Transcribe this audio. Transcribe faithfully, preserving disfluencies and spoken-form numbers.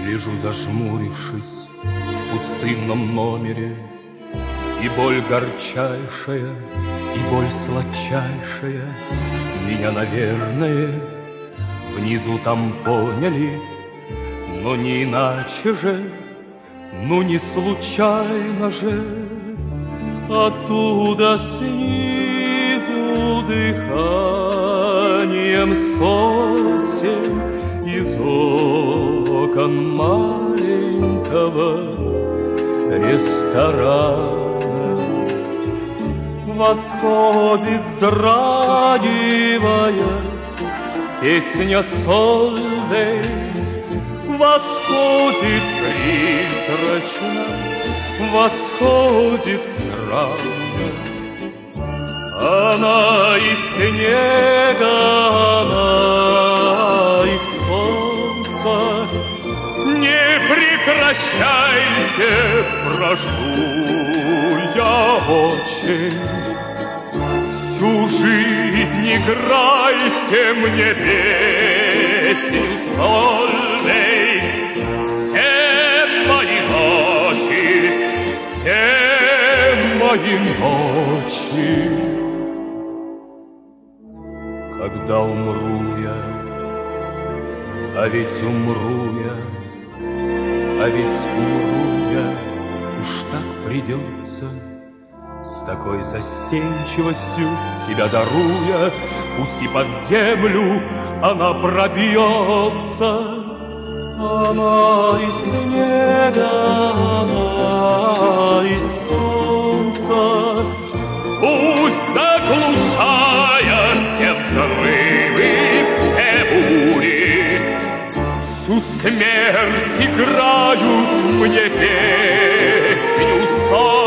Лежу зажмурившись в пустынном номере, и боль горчайшая, и боль сладчайшая меня, наверное, внизу там поняли, но не иначе же, ну не случайно же. Оттуда снизу дыханием сосен из окон маленького ресторана восходит, вздрагивая, песня Сольвей. Восходит призрачно, восходит странно. Она из снега, она из солнца. Не прекращайте, прошу я очень. Всю жизнь играйте мне песню Сольвей. Все мои ночи, все мои ночи. Когда умру я, а ведь умру я, а ведь умру я, уж так придется, с такой застенчивостью себя даруя, пусть и под землю она пробьется. Она из снега, она из солнца. Пусть, заглушая все взрывы, все бури, всю смерть играют мне песню сон.